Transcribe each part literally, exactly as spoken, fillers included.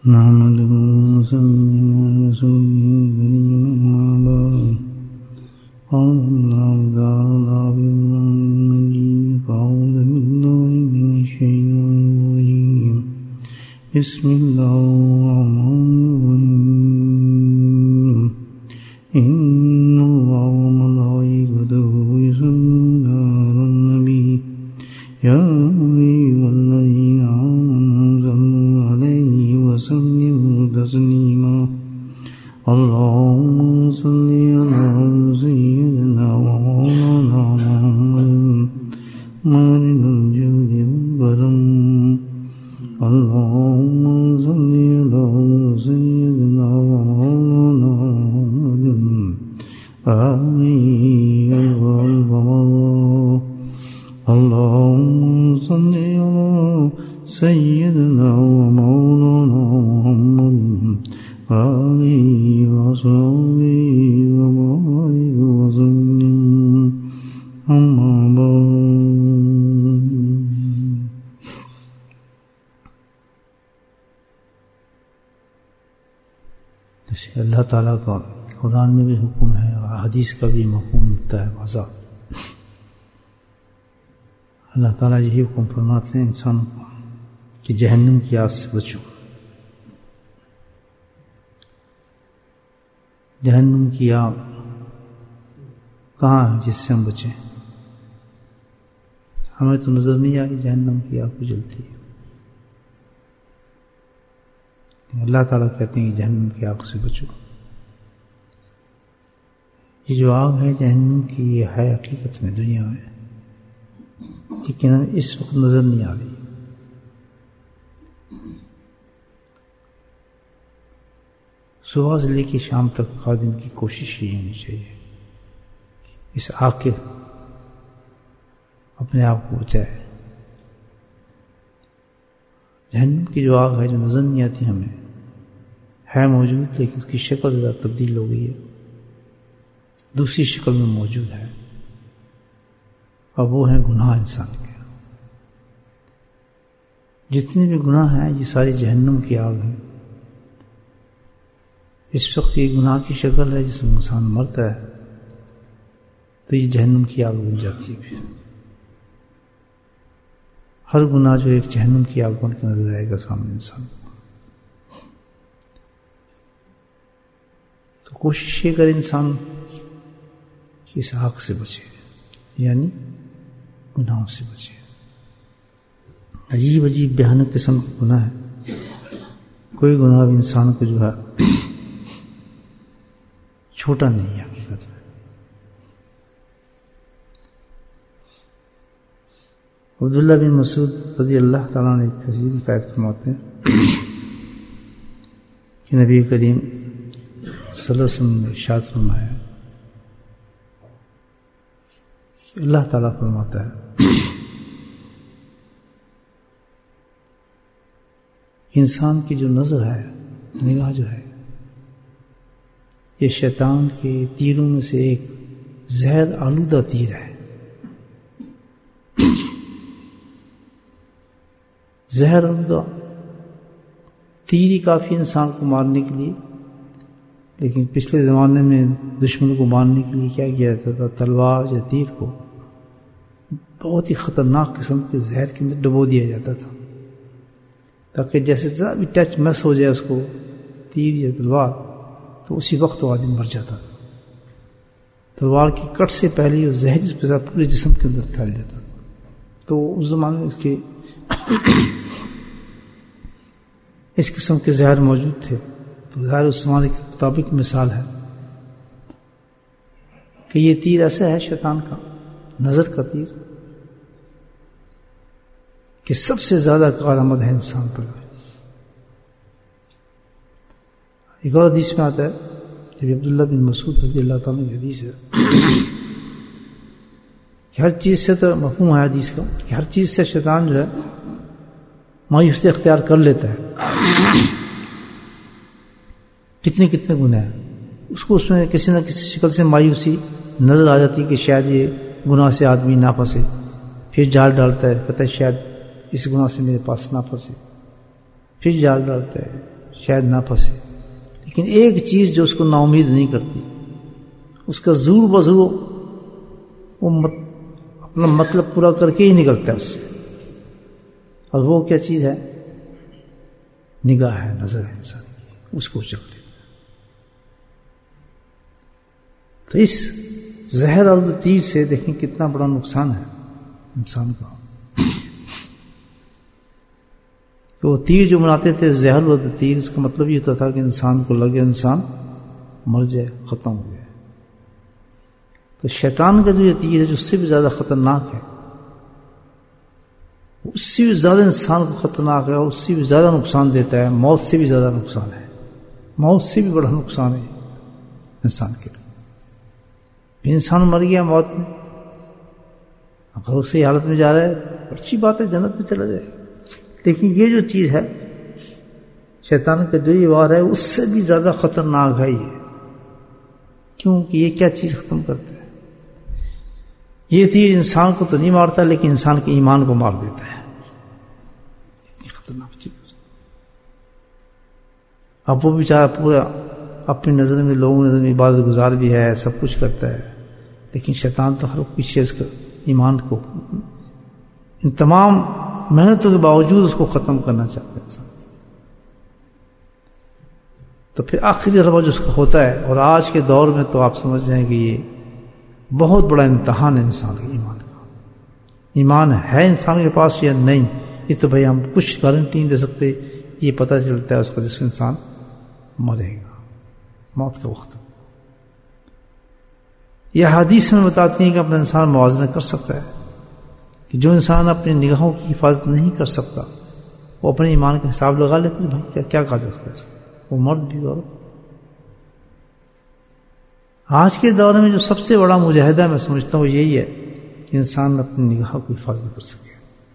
نحمده ونصلي على رسوله الكريم أما بعد قال الله تعالى في القرآن المجيد فأعوذ بالله من الشيطان الرجيم بسم الله الرحمن الرحيم إن الله وملائكته يصلون على النبي يا أيها الذين آمنوا صلوا عليه وسلموا تسليما اللهم صل على سيدنا ومولانا محمد مالك الجود والكرم اللهم صل على سيدنا ومولانا محمد آمين والبراء اللهم صل على سيدنا ومولانا محمد آله وصحبه وبارك وسلم أما بعد. جیسے اللہ تعالیٰ کا قرآن میں بھی حکم ہے اور حدیث کا بھی مفہوم ملتا ہے واضح. اللہ تعالیٰ یہی حکم فرماتے ہیں انسان کو کہ جہنم کی آگ سے بچو. جہنم کی آگ کہاں ہے جس سے ہم بچیں؟ ہمیں تو نظر نہیں آئی جہنم کی آگ کو جلتی ہے. اللہ تعالیٰ کہتے ہیں کہ جہنم کی آگ سے بچو. یہ جو آگ ہے جہنم کی یہ ہے حقیقت میں دنیا میں، لیکن اس وقت نظر نہیں آ رہی. صبح سے لے کے شام تک خادم کی کوشش یہ ہونی چاہیے اس آگ کے اپنے آپ کو بچائے. جہنم کی جو آگ ہے جو نظر نہیں آتی ہمیں، ہے موجود لیکن اس کی شکل ذرا تبدیل ہو گئی ہے، دوسری شکل میں موجود ہے، اور وہ ہیں گناہ انسان کے. جتنے بھی گناہ ہیں یہ ساری جہنم کی آگ ہیں. اس وقت یہ گناہ کی شکل ہے جس میں انسان مرتا ہے تو یہ جہنم کی آگ بن جاتی ہے. پھر ہر گناہ جو ایک جہنم کی آگ بن کے نظر آئے گا سامنے انسان کو. تو کوشش یہ کرے انسان کہ اس آگ سے بچے، یعنی گناہوں سے بچے. عجیب عجیب بھیانک قسم کے گناہ ہے. کوئی گناہ بھی انسان کو جو ہے چھوٹا نہیں ہے حقیقت میں. عبداللہ بن مسعود رضی اللہ تعالیٰ نے ایک حدیث روایت فرماتے ہیں کہ نبی کریم صلی اللہ علیہ وسلم نے ارشاد فرمایا کہ اللہ تعالیٰ فرماتا ہے کہ انسان کی جو نظر ہے، نگاہ جو ہے، یہ شیطان کے تیروں میں سے ایک زہر آلودہ تیر ہے. زہر آلودہ تیر ہی کافی انسان کو مارنے کے لیے، لیکن پچھلے زمانے میں دشمن کو مارنے کے لیے کیا کیا جاتا تھا؟ تلوار یا تیر کو بہت ہی خطرناک قسم کے زہر کے اندر ڈبو دیا جاتا تھا تاکہ جیسے ذرا بھی ٹچ مس ہو جائے اس کو تیر یا تلوار تو اسی وقت وہ آدمی مر جاتا تھا. تلوار کی کٹ سے پہلے وہ زہر اس پہ پورے جسم کے اندر پھیل جاتا تھا. تو اس زمانے میں اس کے اس قسم کے زہر موجود تھے. تو ظاہر اس زمانے کے مطابق مثال ہے کہ یہ تیر ایسا ہے شیطان کا نظر کا تیر کہ سب سے زیادہ کارآمد ہے انسان پر. ایک اور حدیث میں آتا ہے جب عبداللہ بن مسعود رضی اللہ تعالیٰ کی حدیث ہے کہ ہر چیز سے تو مفہوم ہے حدیث کا کہ ہر چیز سے شیطان جو ہے مایوسی اختیار کر لیتا ہے. کتنے کتنے گناہ ہیں اس کو اس میں کسی نہ کسی شکل سے مایوسی نظر آ جاتی کہ شاید یہ گناہ سے آدمی نہ پھنسے. پھر جال ڈالتا ہے، کہتا ہے شاید اس گناہ سے میرے پاس نہ پھنسے. پھر جال ڈالتا ہے، شاید نہ پھنسے، لیکن ایک چیز جو اس کو نا امید نہیں کرتی، اس کا زور بزور وہ مت اپنا مطلب پورا کر کے ہی نکلتا ہے اس سے، اور وہ کیا چیز ہے؟ نگاہ ہے، نظر ہے انسان کی، اس کو چک لیتا ہے۔ تو اس زہر اور تیر سے دیکھیں کتنا بڑا نقصان ہے انسان کا، کہ وہ تیر جو بناتے تھے زہر و تیر، اس کا مطلب یہ ہوتا تھا کہ انسان کو لگے انسان مر جائے، ختم ہو جائے۔ تو شیطان کا جو یہ تیر ہے جو اس سے بھی زیادہ خطرناک ہے، اس سے بھی زیادہ انسان کو خطرناک ہے اور اس سے بھی زیادہ نقصان دیتا ہے، موت سے بھی زیادہ نقصان ہے، موت سے بھی بڑا نقصان ہے انسان کے لیے۔ انسان مر گیا موت میں، اگر اسی حالت میں جا رہا ہے تو اچھی بات ہے، جنت میں چلا جائے، لیکن یہ جو چیز ہے شیطان کا جو یہ وار ہے اس سے بھی زیادہ خطرناک ہے یہ، کیونکہ یہ کیا چیز ختم کرتا ہے؟ یہ تیر انسان کو تو نہیں مارتا لیکن انسان کے ایمان کو مار دیتا ہے، اتنی خطرناک چیز۔ اب وہ بیچارہ پورا اپنی نظر میں، لوگوں کی نظر میں عبادت گزار بھی ہے، سب کچھ کرتا ہے، لیکن شیطان تو ہر پیچھے اس کا ایمان کو، ان تمام محنتوں کے باوجود اس کو ختم کرنا چاہتا ہے انسان۔ تو پھر آخری رواج اس کا ہوتا ہے، اور آج کے دور میں تو آپ سمجھ جائیں کہ یہ بہت بڑا امتحان ہے انسان کے ایمان کا۔ ایمان ہے انسان کے پاس یا نہیں، یہ تو بھائی ہم کچھ گارنٹی نہیں دے سکتے، یہ پتہ چلتا ہے اس کا جس میں انسان مرے گا، موت کا وقت۔ یہ حدیث میں بتاتی ہیں کہ اپنا انسان موازنہ کر سکتا ہے، کہ جو انسان اپنی نگاہوں کی حفاظت نہیں کر سکتا وہ اپنے ایمان کا حساب لگا لے کہ بھائی کیا کیا کہا جا سکتا ہے، وہ مرد بھی عورت۔ آج کے دور میں جو سب سے بڑا مجاہدہ میں سمجھتا ہوں یہی ہے کہ انسان اپنی نگاہ کو حفاظت کر سکے۔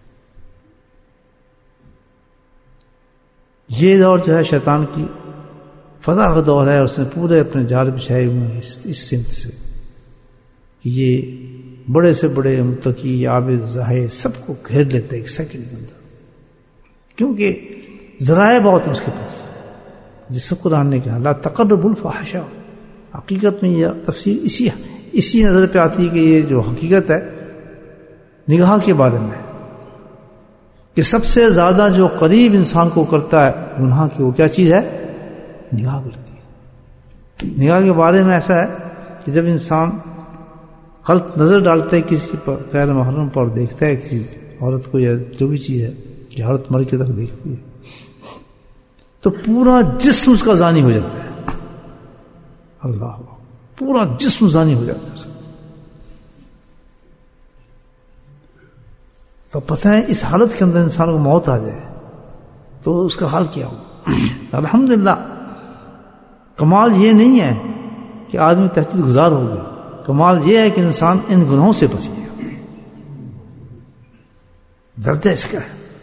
یہ دور جو ہے شیطان کی فضا کا دور ہے، اور اس نے پورے اپنے جال بچھائے ہوئے ہیں اس, اس سمت سے کہ یہ بڑے سے بڑے متقی عابد زاہد سب کو گھیر لیتے ایک سیکنڈ کے اندر، کیونکہ ذرائع بہت ہیں اس کے پاس، جس کو قرآن نے کہا لا تقربوا الفاحشہ۔ حقیقت میں یہ تفسیر اسی اسی نظر پہ آتی ہے کہ یہ جو حقیقت ہے نگاہ کے بارے میں، کہ سب سے زیادہ جو قریب انسان کو کرتا ہے گناہ کی، وہ کیا چیز ہے؟ نگاہ کرتی ہے۔ نگاہ کے بارے میں ایسا ہے کہ جب انسان غلط نظر ڈالتا ہے کسی پر، غیر محرم پر دیکھتا ہے کسی عورت کو یا جو بھی چیز ہے، کہ عورت مر کے تک دیکھتی ہے، تو پورا جسم اس کا زانی ہو جاتا ہے۔ اللہ، پورا جسم زانی ہو جاتا ہے اس کا۔ تو پتہ ہے اس حالت کے اندر انسان کو موت آ جائے تو اس کا حال کیا ہو؟ الحمدللہ کمال یہ نہیں ہے کہ آدمی تہجد گزار ہو گیا، کمال یہ ہے کہ انسان ان گناہوں سے بچ گیا۔ درد ہے اس کا،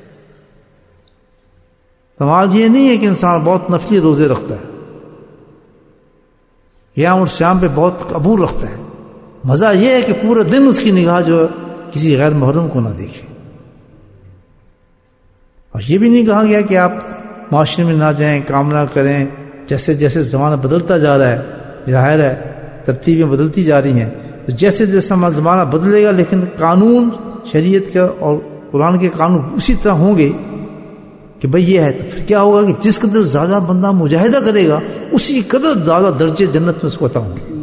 کمال یہ نہیں ہے کہ انسان بہت نفلی روزے رکھتا ہے، قیام اور شام پہ بہت عبور رکھتا ہے، مزہ یہ ہے کہ پورے دن اس کی نگاہ جو کسی غیر محرم کو نہ دیکھے۔ اور یہ بھی نہیں کہا گیا کہ آپ معاشرے میں نہ جائیں، کام نہ کریں، جیسے جیسے زمانہ بدلتا جا رہا ہے، ظاہر ہے ترتیبیں بدلتی جا رہی ہیں، تو جیسے جیسے زمانہ بدلے گا لیکن قانون شریعت کا اور قرآن کے قانون اسی طرح ہوں گے کہ بھئی یہ ہے، تو پھر کیا ہوگا کہ جس قدر زیادہ بندہ مجاہدہ کرے گا اسی قدر زیادہ درجے جنت میں اس کو عطا ہوں گے۔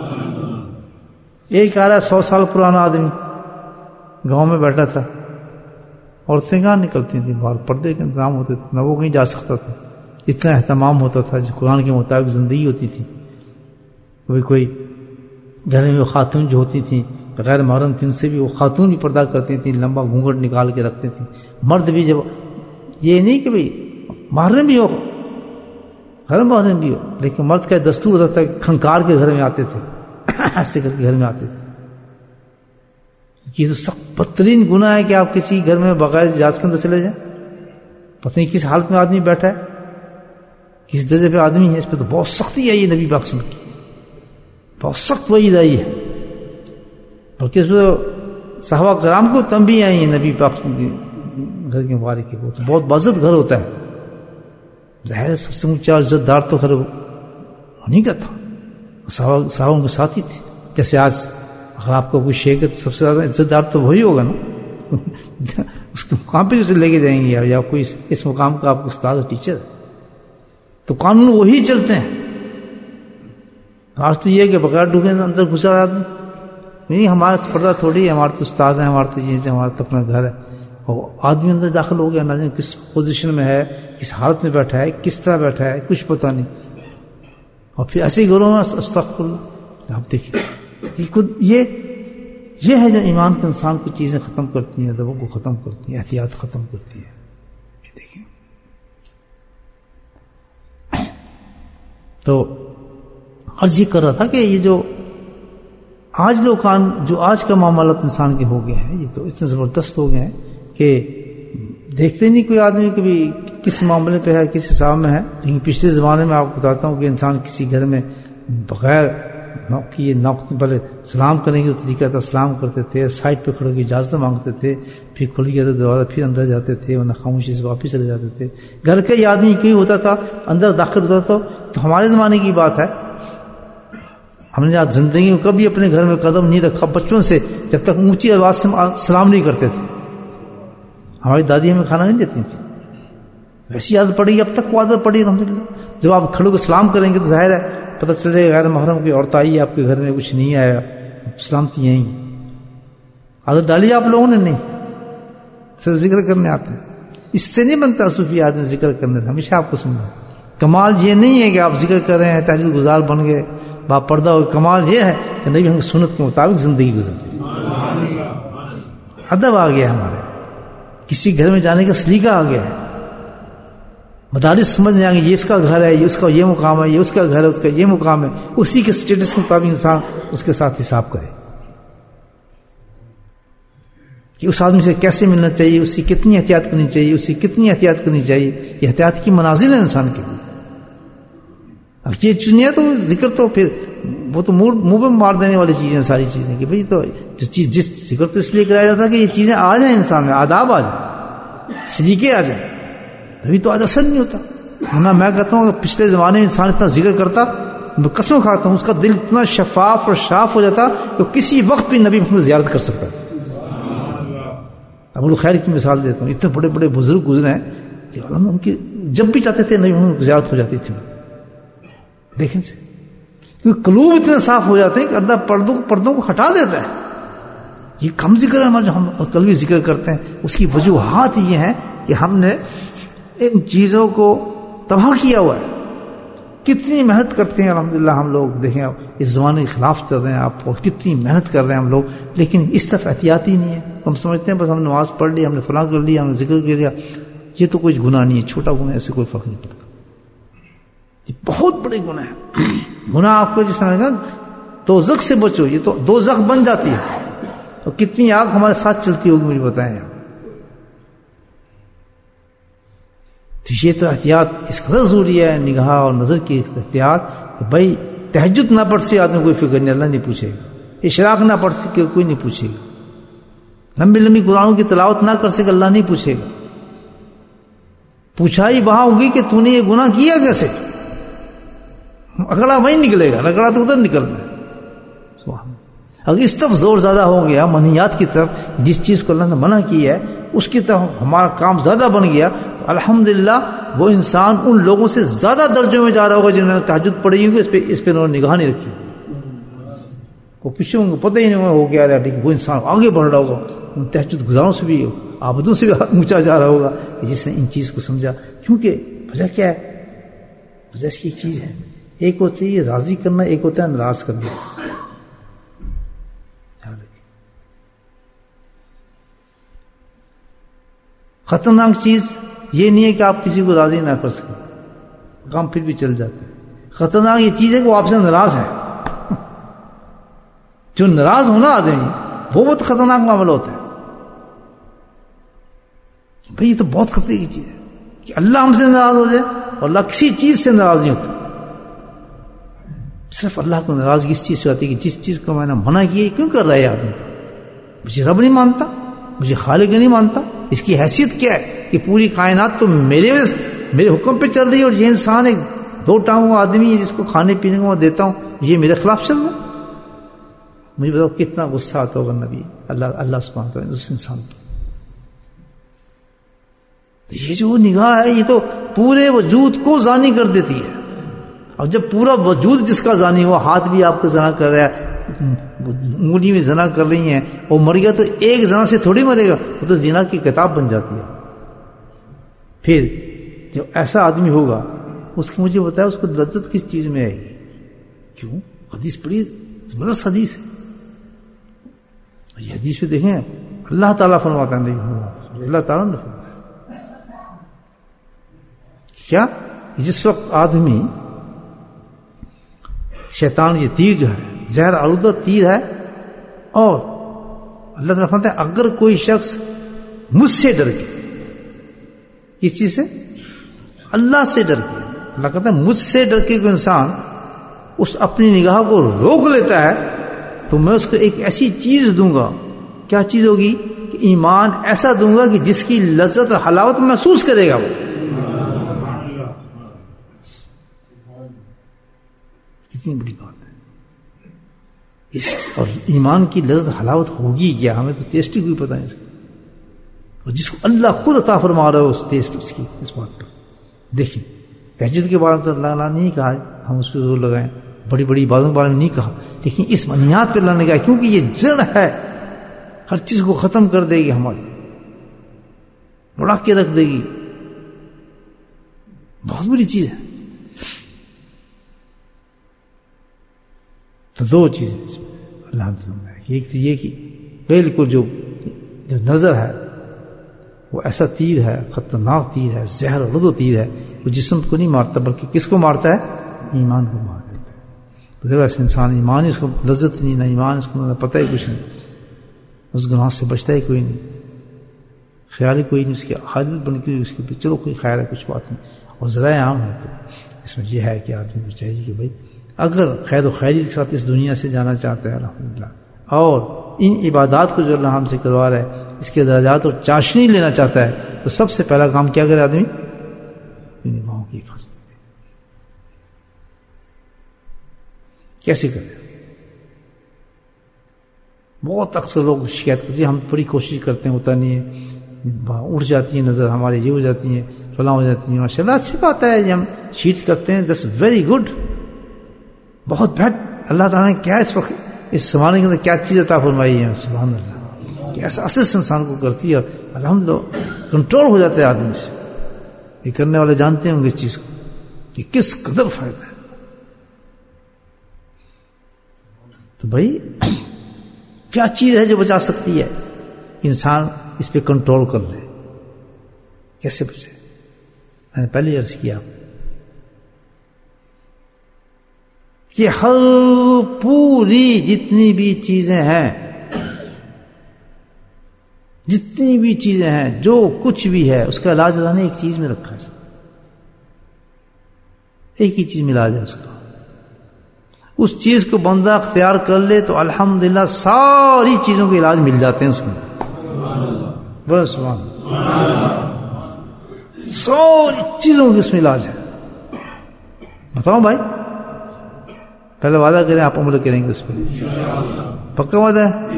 ایک آ رہا ہے سو سال پرانا آدمی گاؤں میں بیٹھا تھا، عورتیں کہاں نکلتی تھیں باہر، پردے کے انتظام ہوتے تھے، نہ وہ کہیں جا سکتا تھا، اتنا اہتمام ہوتا تھا، جو قرآن کے مطابق زندگی ہوتی تھی۔ کوئی کوئی گھر میں وہ خاتون جو ہوتی تھیں غیر محرم تھیں، ان سے بھی وہ خاتون بھی پردہ کرتی تھیں، لمبا گھونگھٹ نکال کے رکھتی تھیں۔ مرد بھی جب یہ نہیں کہ بھئی محرم بھی ہو غیر محرم بھی ہو، لیکن مرد کا دستور ہوتا تھا کہ کھنکار کے گھر میں آتے تھے، ایسے کر کے گھر میں آتے تھے۔ یہ تو سخت بدترین گناہ ہے کہ آپ کسی گھر میں بغیر اجازت کے اندر چلے جائیں، پتہ نہیں کس حالت میں آدمی بیٹھا ہے، کس درجے پہ آدمی ہے۔ اس پہ تو بہت سختی ہے، یہ نبی پاک صلی اللہ علیہ وسلم کی بہت سخت وعید آئی ہے، بلکہ اس میں صحابہ کرام کو تنبیہ آئی ہے نبی پاک گھر کے مبارک کے، وہ تو بہت باعزت گھر ہوتا ہے، ظاہر ہے سب سے اونچا عزت دار تو خیر انہیں کا تھا، صحابہ صحابہ ان کے ساتھی تھے. جیسے آج اگر آپ کو کوئی شیخ ہے تو سب سے زیادہ عزت دار تو وہی ہوگا نا، اس کے مقام پہ اسے لے کے جائیں گے، یا کوئی اس مقام کا آپ کو استاد اور ٹیچر ہے تو قانون وہی چلتے ہیں. آج تو یہ کہ بغیر ڈوبے اندر گھسا آدمی نہیں، ہمارا پردہ تھوڑی ہے، ہمارے تو استاد ہیں، ہمارے تو چیزیں، ہمارا تو اپنا گھر ہے. اور آدمی اندر داخل ہو گیا، نہ جانے کس پوزیشن میں ہے، کس حالت میں بیٹھا ہے، کس طرح بیٹھا ہے، کچھ پتہ نہیں. اور پھر ایسے گھروں میں استغفر اللہ. آپ دیکھیں یہ یہ ہے جو ایمان کے انسان کو چیزیں ختم کرتی ہیں، ادبوں کو ختم کرتی ہیں، احتیاط ختم کرتی ہے. یہ دیکھیں تو عرض یہ کر رہا تھا کہ یہ جو آج لوگ جو آج کا معاملات انسان کے ہو گئے ہیں، یہ تو اتنے زبردست ہو گئے ہیں کہ دیکھتے نہیں کوئی آدمی کبھی کس معاملے پہ ہے، کس حساب میں ہے. لیکن پچھلے زمانے میں آپ کو بتاتا ہوں کہ انسان کسی گھر میں بغیر کہ نوک پہلے سلام کرنے کا طریقہ تھا، سلام کرتے تھے، سائڈ پہ کھڑے کے اجازت مانگتے تھے، پھر کھل گیا تھا دروازہ، پھر اندر جاتے تھے، ورنہ خاموشی سے واپس چلے جاتے تھے. گھر کا یہ آدمی کوئی ہوتا تھا اندر داخل ہوتا تھا تو ہمارے زمانے کی بات ہے، ہم نے آج زندگی میں کبھی اپنے گھر میں قدم نہیں رکھا بچپن سے، جب تک اونچی آواز سے سلام نہیں کرتے تھے. ہماری دادی ہمیں کھانا نہیں دیتی تھی، ایسی عادت پڑی، اب تک وہ عادت پڑی الحمدللہ. جب آپ کھڑے کو سلام کریں گے تو ظاہر ہے پتہ چل جائے غیر محرم کی عورت آئی ہے آپ کے گھر میں، کچھ نہیں آیا، سلامتی آئیں گی. عادت ڈالی آپ لوگوں نے؟ نہیں، صرف ذکر کرنے آتے ہیں. اس سے نہیں بنتا صوفی آدمی ذکر کرنے سے. ہمیشہ آپ کو سمجھا کمال یہ نہیں ہے کہ آپ ذکر کر رہے ہیں تہجد گزار بن گئے با پردہ ہو. کمال یہ ہے کہ نبی ہم سنت کے مطابق زندگی گزرتے، ادب آ گیا ہمارے، کسی گھر میں جانے کا سلیقہ آ گیا ہے، مدارس سمجھ جائیں گے یہ اس کا گھر ہے، یہ اس کا یہ مقام ہے، یہ اس کا گھر ہے، اس کا یہ مقام ہے. اسی کے سٹیٹس کے مطابق انسان اس کے ساتھ حساب کرے کہ اس آدمی سے کیسے ملنا چاہیے، اس کی کتنی احتیاط کرنی چاہیے، اس کی کتنی احتیاط کرنی چاہیے. یہ احتیاط کی منازل ہے انسان کے لیے. اب یہ چیز نہیں ہے تو ذکر تو پھر وہ تو منہ پہ مار دینے والی چیزیں ساری چیزیں کہ بھئی تو جو چیز جس ذکر تو اس لیے کرایا جاتا ہے کہ یہ چیزیں آ جائیں انسان میں، آداب آ جائیں، سلیقے آ جائیں، ابھی تو آج اثر نہیں ہوتا. ورنہ میں کہتا ہوں کہ پچھلے زمانے میں انسان اتنا ذکر کرتا، میں قسم کھاتا ہوں اس کا دل اتنا شفاف اور صاف ہو جاتا کہ کسی وقت بھی نبی محمد زیارت کر سکتا. ابو الخیر کی مثال دیتا ہوں، اتنے بڑے بڑے بزرگ گزرے ہیں کہ ان کی جب بھی چاہتے تھے نبی محمد کی زیارت ہو جاتی تھی. دیکھیں سے کیونکہ قلوب اتنے صاف ہو جاتے ہیں کہ اردہ پردوں پردوں کو ہٹا دیتا ہے. یہ کم ذکر ہے ہمارا جو ہم قلبی ذکر کرتے ہیں، اس کی وجوہات یہ ہیں کہ ہم نے ان چیزوں کو تباہ کیا ہوا ہے. کتنی محنت کرتے ہیں الحمدللہ ہم لوگ، دیکھیں اس زمانے کے خلاف چل رہے ہیں آپ، اور کتنی محنت کر رہے ہیں ہم لوگ، لیکن اس طرف احتیاط ہی نہیں ہے. ہم سمجھتے ہیں بس ہم نے نماز پڑھ لی، ہم نے فلاں کر لیا، ہم نے ذکر کر لیا، یہ تو کچھ گناہ نہیں ہے، چھوٹا گناہ، ایسے کوئی فرق نہیں پڑتا. یہ بہت بڑے گناہ ہیں. گناہ آپ کو جس طرح کا دوزخ سے بچو، یہ تو دوزخ بن جاتی ہے. اور کتنی آگ ہمارے ساتھ چلتی ہوگی مجھے بتائیں آپ. تو یہ تو احتیاط اس قدر ضروری ہے، نگاہ اور نظر کی احتیاط. بھائی تہجد نہ پڑھ سے آدمی کوئی فکر نہیں، اللہ نہیں پوچھے گا. اشراق نہ پڑھ سکے کوئی نہیں پوچھے گا. لمبی لمبی قرآنوں کی تلاوت نہ کر سکے اللہ نہیں پوچھے گا. پوچھائی وہاں ہوگی کہ تو نے یہ گناہ کیا کیسے، اگڑا وہیں نکلے گا، رگڑا تو ادھر نکلنا ہے. اگر اس طرف زور زیادہ ہو گیا منہیات کی طرف، جس چیز کو اللہ نے منع کی ہے اس کی طرف ہمارا کام زیادہ بن گیا، تو الحمدللہ وہ انسان ان لوگوں سے زیادہ درجوں میں جا رہا ہوگا جنہوں نے تہجد پڑھی ہوگی، اس پہ اس پہ انہوں نے نگاہ نہیں رکھی. وہ پیچھے ان کو پتہ ہی نہیں ہو گیا رہا، وہ انسان آگے بڑھ رہا ہوگا، ان تہجد گزاروں سے بھی عابدوں سے بھی اونچا جا رہا ہوگا جس نے ان چیز کو سمجھا. کیونکہ وجہ کیا ہے؟ وجہ اس کی ایک چیز ہے، ایک ہوتی ہے راضی کرنا، ایک ہوتا ہے ناراض کرنا. خطرناک چیز یہ نہیں ہے کہ آپ کسی کو راضی نہ کر سکیں، کام پھر بھی چل جاتے ہیں. خطرناک یہ چیز ہے کہ وہ آپ سے ناراض ہے. جو ناراض ہونا آدمی وہ بہت خطرناک معاملہ ہوتا ہے. بھئی یہ تو بہت خطرے کی چیز ہے کہ اللہ ہم سے ناراض ہو جائے، اور اللہ کسی چیز سے ناراض نہیں ہوتا. صرف اللہ کو ناراضگی اس چیز سے ہوتی ہے کہ جس چیز کو میں نے منع کیا کیوں کر رہا ہے آدمی، مجھے رب نہیں مانتا، مجھے خالق نہیں مانتا. اس کی حیثیت کیا ہے کہ پوری کائنات تو میرے وجہ سے میرے حکم پہ چل رہی ہے اور یہ انسان ایک دو ٹانگوں آدمی ہے جس کو کھانے پینے کو میں دیتا ہوں، یہ میرے خلاف چل رہا ہے. مجھے بتاؤ کتنا غصہ آتا ہوگا نبی اللہ اللہ سبحانہ وتعالی اس انسان پر. یہ جو نگاہ ہے یہ تو پورے وجود کو زانی کر دیتی ہے. اور جب پورا وجود جس کا زانی ہوا، ہاتھ بھی آپ کا زنا کر رہا ہے، انگلی میں زنا کر رہی ہیں، وہ مر گیا تو ایک زنا سے تھوڑی مرے گا، وہ تو زنا کی کتاب بن جاتی ہے. پھر جو ایسا آدمی ہوگا اس کو مجھے بتایا اس کو لذت کس چیز میں آئے گی؟ کیوں؟ حدیث پڑھی، زبردست حدیث ہے. یہ حدیث پہ دیکھیں اللہ تعالیٰ فرماتا ہے، اللہ تعالیٰ نے فرمایا کیا؟ جس وقت آدمی شیطان یہ تیر جو ہے زہر آلودہ تیر ہے، اور اللہ تعالیٰ فرماتا ہے اگر کوئی شخص مجھ سے ڈر کے، کس چیز سے؟ اللہ سے ڈر کے. اللہ کہتا ہے مجھ سے ڈر کے کوئی انسان اس اپنی نگاہ کو روک لیتا ہے تو میں اس کو ایک ایسی چیز دوں گا. کیا چیز ہوگی؟ کہ ایمان ایسا دوں گا کہ جس کی لذت اور حلاوت محسوس کرے گا وہ. کتنی بڑی بات ہے اس. اور ایمان کی لذت حلاوت ہوگی کیا؟ ہمیں تو ٹیسٹ ہی کوئی پتہ نہیں اس کا. اور جس کو اللہ خود عطا فرما رہا ہے اس ٹیسٹ اس کی اس بات پر. دیکھیں تہجد کے بارے میں تو اللہ نے نہیں کہا ہم اس پہ زور لگائیں، بڑی بڑی عبادتوں کے بارے میں نہیں کہا، لیکن اس بنیاد پہ اللہ نے کہا کیونکہ یہ جڑ ہے، ہر چیز کو ختم کر دے گی، ہماری بڑھا کے رکھ دے گی. بہت بڑی چیز ہے. تو دو چیزیں اس میں اللہ نے، ایک تو یہ کہ بالکل جو جو نظر ہے وہ ایسا تیر ہے، خطرناک تیر ہے، زہر غدو تیر ہے، وہ جسم کو نہیں مارتا بلکہ کس کو مارتا ہے؟ ایمان کو مار دیتا ہے. تو ذرا ایسا انسان ایمان اس کو لذت نہیں، نہ ایمان اس کو نہ پتہ ہی کچھ نہیں، اس گناہ سے بچتا ہی کوئی نہیں، خیال ہی کوئی نہیں، اس کی حالت بن کے اس کے چلو کوئی خیال ہے کچھ بات نہیں. اور ذرائع عام ہے تو اس میں یہ ہے کہ آدمی کو چاہیے کہ بھائی اگر خیر و خیری کے ساتھ اس دنیا سے جانا چاہتا ہے الحمدللہ، اور ان عبادات کو جو اللہ ہم سے کروا رہا ہے اس کے درجات اور چاشنی لینا چاہتا ہے، تو سب سے پہلا کام کیا کرے آدمی؟ نگاہوں کی حفاظت. کیسے کرے؟ بہت اکثر لوگ شکایت کرتے ہیں ہم بڑی کوشش کرتے ہیں، ہوتا نہیں ہے، اٹھ جاتی ہیں نظر ہماری، یہ ہو جاتی ہیں، فلاں ہو جاتی ہیں. ماشاء اللہ اچھی بات ہے یہ ہم شیٹس کرتے ہیں، دس ویری گڈ، بہت بہت. اللہ تعالیٰ نے کیا اس وقت اس زمانے کے اندر کیا چیز عطا فرمائی ہے، سبحان اللہ، کہ ایسا اثر انسان کو کرتی ہے. الحمدللہ کنٹرول ہو جاتا ہے آدمی سے. یہ کرنے والے جانتے ہوں گے اس چیز کو کہ کس قدر فائدہ ہے. تو بھائی کیا چیز ہے جو بچا سکتی ہے انسان اس پہ کنٹرول کر لے؟ کیسے بچے؟ میں نے پہلے عرض کیا کہ ہر پوری جتنی بھی چیزیں ہیں، جتنی بھی چیزیں ہیں، جو کچھ بھی ہے، اس کا علاج اللہ نے ایک چیز میں رکھا ہے. ایک ہی چیز میں علاج ہے اس کا. اس چیز کو بندہ اختیار کر لے تو الحمدللہ ساری چیزوں کے علاج مل جاتے ہیں اس میں. بس سبحان اللہ، ساری چیزوں کے اس میں علاج ہے. بتاؤ بھائی، پہلے وعدہ کریں آپ عمل کریں گے اس پہ؟ پکا وعدہ ہے؟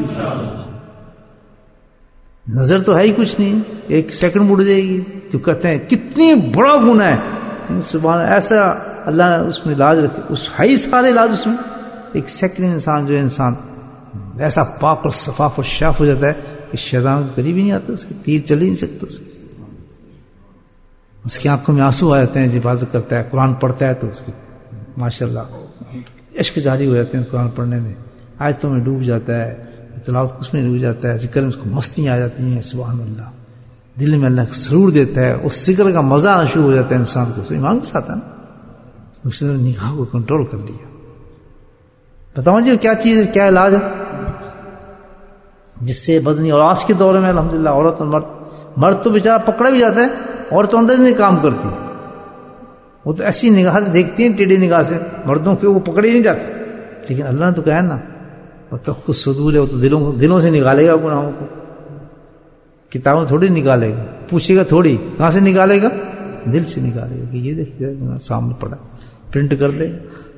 نظر تو ہے ہی کچھ نہیں، ایک سیکنڈ اڑ جائے گی. جو کہتے ہیں کتنی بڑا گناہ ہے، سبحان اللہ، ایسا اللہ نے اس میں علاج رکھے، اس ہے ہی سارے علاج اس میں. ایک سیکنڈ انسان جو انسان ایسا پاک اور صفاف اور شاف ہو جاتا ہے کہ شیطان کے قریب ہی نہیں آتا، اس کے تیر چل ہی نہیں سکتا. اس اس کی آنکھوں میں آنسو آ جاتے ہیں، جب عبادت کرتا ہے، قرآن پڑھتا ہے تو اس کی ماشاء اللہ عشق جاری ہو جاتے ہیں قرآن پڑھنے میں، آیتوں میں ڈوب جاتا ہے، تلاوت اس میں ڈوب جاتا ہے، ذکر میں اس کو مستی آ جاتی ہیں. سبحان اللہ، دل میں اللہ کا سرور دیتا ہے، اس ذکر کا مزہ آنا شروع ہو جاتا ہے انسان کو. ایمان کے ساتھ ہے نا، اس نے نگاہ کو کنٹرول کر لیا. بتاؤں جی کیا چیز ہے، کیا علاج ہے جس سے بدنی؟ اور آج کے دور میں الحمدللہ عورت اور مرد، مرد تو بیچارہ پکڑا بھی جاتا ہے، عورت تو اندر نہیں کام کرتی ہے، وہ تو ایسی نگاہ سے دیکھتی ہیں ٹیڑھی نگاہ سے، مردوں کے وہ پکڑے نہیں جاتے. لیکن اللہ نے تو کہا نا وہ تو خود صدور ہے، وہ تو دلوں دلوں سے نکالے گا گناہوں کو، کتابوں تھوڑی نکالے گا، پوچھے گا تھوڑی، کہاں سے نکالے گا؟ دل سے نکالے گا کہ یہ دیکھیے گناہ سامنے پڑا، پرنٹ کر دے.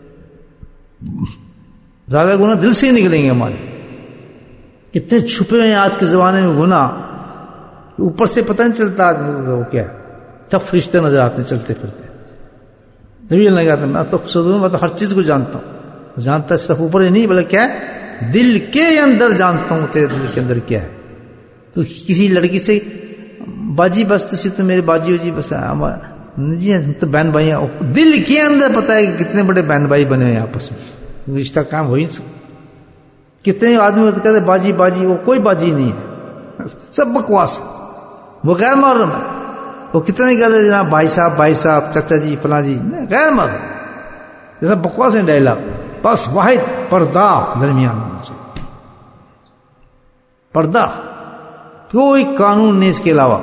زیادہ گناہ دل سے ہی نکلیں گے ہمارے. کتنے چھپے ہیں آج کے زمانے میں گناہ، اوپر سے پتہ نہیں چلتا آدمی کو وہ کیا ہے. تب فرشتے نظر آتے ہیں چلتے پھرتے. نبی اللہ کہتے ہیں میں تو خود میں تو ہر چیز کو جانتا ہوں. جانتا ہے صرف اوپر ہی نہیں بلکہ کیا ہے دل کے اندر جانتا ہوں تیرے دل کے اندر کیا ہے. تو کسی لڑکی سے باجی بس تو میرے باجی وجی بس جی تو بہن بھائی ہیں، دل کے اندر پتا ہے کہ کتنے بڑے بہن بھائی بنے ہوئے آپس میں، رشتہ کام ہو ہی نہیں سکتا. کتنے آدمی کہتے باجی باجی، وہ کوئی باجی نہیں ہے، سب بکواس ہے، وہ غیر محرم ہے. وہ کتنے کہتے جناب بھائی صاحب بھائی صاحب چچا جی فلاں جی، غیر محرم، یہ سب بکواس ہے ڈائلاگ. بس واحد پردہ درمیان ہونا چاہیے، پردہ، کوئی قانون نہیں اس کے علاوہ.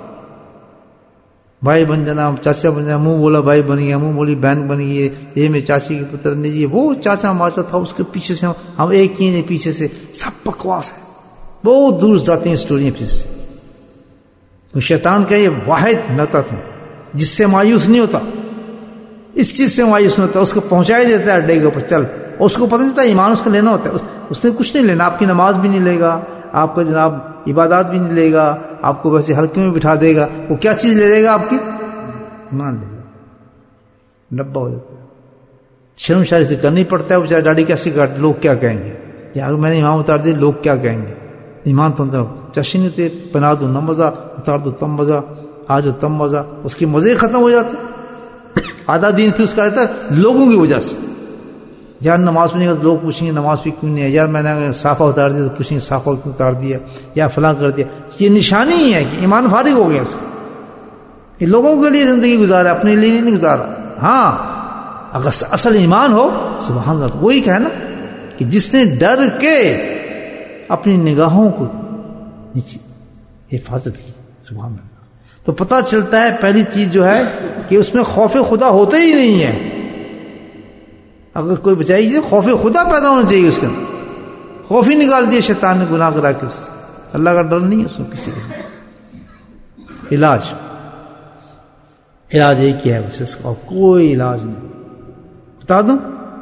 بھائی بن جانا، چاچا بن جانا، منہ بولا بھائی بن گیا، منہ بولی بہن بن گئی، یہ میں چاچی کے پتر نہیں جی، وہ چاچا ہمارا تھا اس کے پیچھے سے ہم ایک ہی نہیں پیچھے سے، سب بکواس ہے. بہت دور جاتی ہیں اسٹوریاں پھر سے. شیطان کا یہ واحد نعمت ہے جس سے مایوس نہیں ہوتا، اس چیز سے مایوس نہیں ہوتا، اس کو پہنچا ہی دیتا ہے اڈے کے اوپر چل. اور اس کو پتہ چلتا ہے ایمان اس کا لینا ہوتا ہے، اس نے کچھ نہیں لینا. آپ کی نماز بھی نہیں لے گا، آپ کا جناب عبادات بھی نہیں لے گا، آپ کو ویسے ہلکے میں بٹھا دے گا. وہ کیا چیز لے لے گا؟ آپ کی ایمان لے گا. نبا ہو جاتا ہے، شرم شاری سے کرنی پڑتا ہے. وہ بیچارہ ڈاڑی کیسے کاٹ، لوگ کیا کہیں گے، اگر میں نے ایمان اتار دی لوگ کیا کہیں گے. ایمان تو اندر چشی نہیں ہوتے، بنا دو نہ مزہ، اتار دو تم مزہ، آ جاؤ تم مزہ، اس کے مزے ختم ہو جاتے. آدھا دین پھر اس کا رہتا ہے لوگوں کی وجہ سے. یار نماز پڑھنے کا لوگ پوچھیں گے نماز پہ کیوں نہیں ہے، یار میں نے صافہ اتار دیا تو پوچھیں گے صافہ کیوں اتار دیا، یا فلاں کر دیا. یہ نشانی ہی ہے کہ ایمان فارغ ہو گیا اس کا. یہ لوگوں کے لیے زندگی گزارا، اپنے لیے نہیں گزارا. ہاں اگر اصل ایمان ہو سبحان اللہ، وہی کہا نا کہ جس نے ڈر کے اپنی نگاہوں کو نیچے حفاظت کی، سبحان اللہ. تو پتہ چلتا ہے پہلی چیز جو ہے کہ اس میں خوف خدا ہوتا ہی نہیں ہے. اگر کوئی بچائی گی خوف خدا پیدا ہونا چاہیے اس کے اندر. خوف ہی نکال دیا شیطان نے گناہ کرا کے اس سے. اللہ کا ڈر نہیں ہے اس میں کسی کے. علاج علاج ایک ہی ہے بس، اس کا کوئی علاج نہیں. بتا دوں،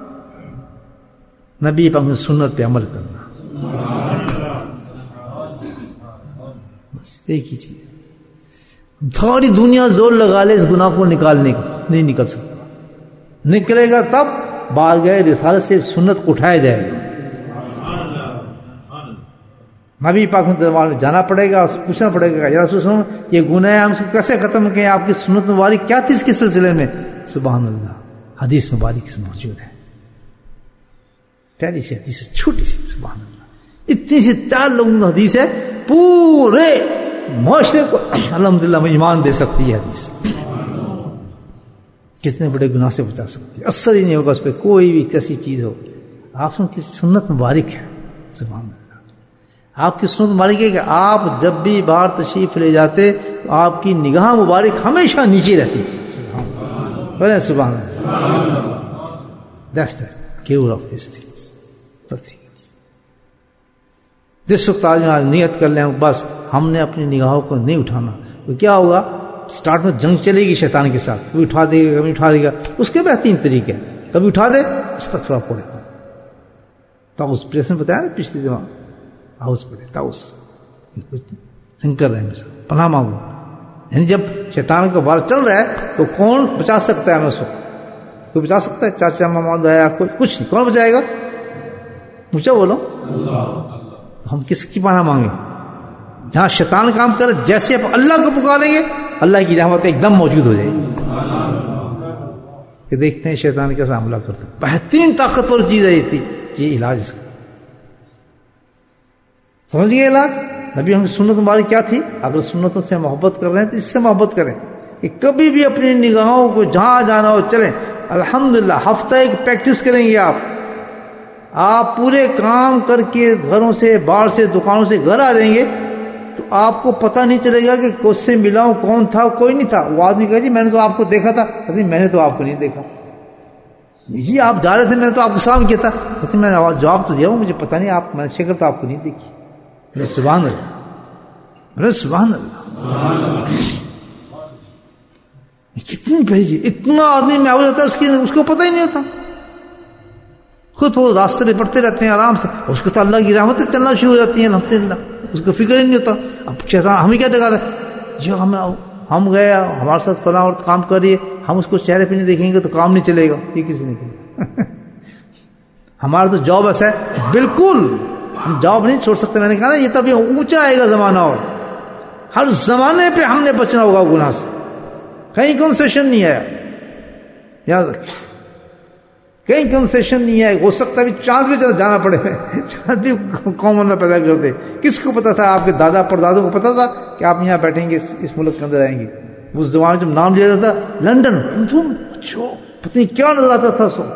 نبی پاک کی سنت پہ عمل کرنا، بس ایک ہی چیز. ساری دنیا زور لگا لے اس گناہ کو نکالنے کا، نہیں نکل سکتا. نکلے گا تب بعد گئے رسالت سے سنت کو اٹھایا جائے گا. نبی پاک کے دربار میں جانا پڑے گا، پوچھنا پڑے گا یا رسول اللہ یہ گناہ ہے ہم اس کو کیسے ختم کریں، آپ کی سنت مبارک کیا تھی اس کے سلسلے میں. سبحان اللہ، حدیث مبارک سے موجود ہے. پہلی سی حدیث ہے، چھوٹی سی، سبحان اللہ، اتنی سی چار لوگوں کی حدیث ہے، پورے معاشرے کو الحمدللہ میں ایمان دے سکتی ہے حدیث. کتنے بڑے گناہ سے بچا سکتی ہے. اثر ہی نہیں ہوگا اس پہ کوئی بھی کیسی چیز ہو. آپ کی سنت مبارک ہے، سبحان اللہ. آپ کی سنت مبارک ہے کہ آپ جب بھی باہر تشریف لے جاتے تو آپ کی نگاہ مبارک ہمیشہ نیچے رہتی تھی. سبحان اللہ، سبحان اللہ. That's the cure of these things. جس وقت آج نیت کر لیں بس ہم نے اپنی نگاہوں کو نہیں اٹھانا، تو کیا ہوگا؟ سٹارٹ میں جنگ چلے گی شیطان کے ساتھ. کبھی اٹھا دے گا کبھی اٹھا دے گا. اس کے بہترین طریقے کبھی اٹھا دے استغفار پڑے گا. تاؤس پریس میں بتایا نا پچھلی زمان، ہاؤس پڑے تاؤس جنگ کر رہے ہیں، پناہ مانگو. یعنی جب شیطان کا وار چل رہا ہے تو کون بچا سکتا ہے ہمیں اس وقت؟ کوئی بچا سکتا ہے؟ چاچا ماما دایا کوئی کچھ نہیں. کون بچائے گا؟ مجھے بولو. ہم کس کی پناہ مانگیں؟ جہاں شیطان کام کرے، جیسے آپ اللہ کو پکاریں گے اللہ کی رحمت ایک دم موجود ہو جائے گی. کہ دیکھتے ہیں شیطان کیسا حملہ کرتا ہے. بہترین طاقتور چیز ہے یہ علاج اس کا. سمجھ گئے علاج؟ نبی ہم سنت ہماری کیا تھی؟ اگر سنتوں سے محبت کر رہے ہیں تو اس سے محبت کریں کہ کبھی بھی اپنی نگاہوں کو جہاں جانا ہو چلیں. الحمدللہ ہفتہ ایک پریکٹس کریں گے آپ. آپ پورے کام کر کے گھروں سے باہر سے دکانوں سے گھر آ جائیں گے تو آپ کو پتہ نہیں چلے گا کہ کس سے ملا ہوں، کون تھا کوئی نہیں تھا. وہ آدمی کہا جی میں نے تو آپ کو دیکھا تھا. کہتے میں نے تو آپ کو نہیں دیکھا. جی آپ جا رہے تھے میں نے تو آپ کو سلام کیا تھا. کہتے میں نے جواب تو دیا ہوں، مجھے پتہ نہیں، آپ میں نے شکل تو آپ کو نہیں دیکھی. میں سبحان اللہ، میں سبحان اللہ. کتنی پیاری چیز, اتنا آدمی محفوظ ہوتا ہے اس کی اس کو پتہ ہی نہیں ہوتا, خود وہ راستے میں پڑھتے رہتے ہیں آرام سے, اس کو تو اللہ کی رحمتیں چلنا شروع ہو جاتی ہیں الحمدللہ, اس کو فکر ہی نہیں ہوتا. اب شیطان ہمیں کیا ڈگاتا ہے, جو ہم ہم گئے ہمارے ساتھ فلاں اور کام کر رہی ہے, ہم اس کو چہرے پہ نہیں دیکھیں گے تو کام نہیں چلے گا, یہ کسی نے کہا. ہمارا تو جاب ایسا ہے, بالکل ہم جاب نہیں چھوڑ سکتے. میں نے کہا نا یہ تو ابھی اونچا آئے گا زمانہ, اور ہر زمانے پہ ہم نے بچنا ہوگا گناہ سے, کہیں کنسیشن نہیں ہے, یاد رکھیں کہیں کنسیشن نہیں ہے. ہو سکتا ہے بھی چاند پہ چلا جانا پڑے, چاند بھی قوم بندہ پیدا کرتے. کس کو پتا تھا, آپ کے دادا پردادوں کو پتا تھا کہ آپ یہاں بیٹھیں گے, اس ملک کے اندر آئیں گے. اس زمانے میں جب نام لیا جاتا تھا لنڈن, پتہ نہیں کیا نظر آتا تھا. سو